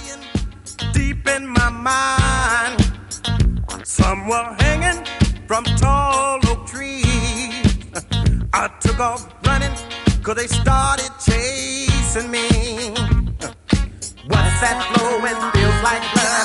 Deep in my mind, some were hanging from tall oak trees. I took off running, cause they started chasing me. What's that flowing feels like love?